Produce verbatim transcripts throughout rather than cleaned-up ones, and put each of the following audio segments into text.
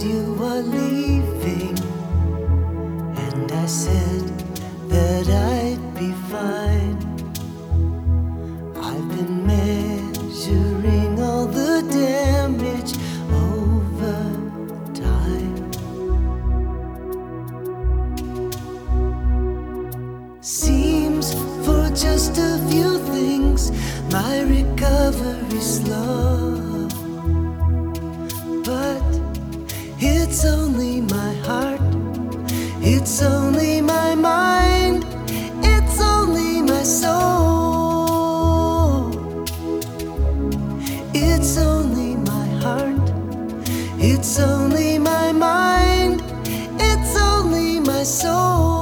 you were leaving, and I said that I'd be fine. I've been measuring all the damage over time. Seems for just a few things my recovery's slow, but it's only my heart, it's only my mind, it's only my soul. It's only my heart, it's only my mind, it's only my soul.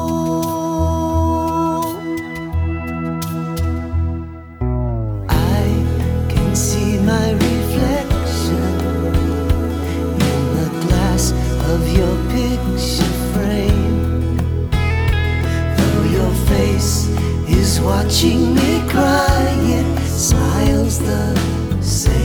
I can see my reflection in the glass of your picture frame, though your face is watching me cry, it smiles the same.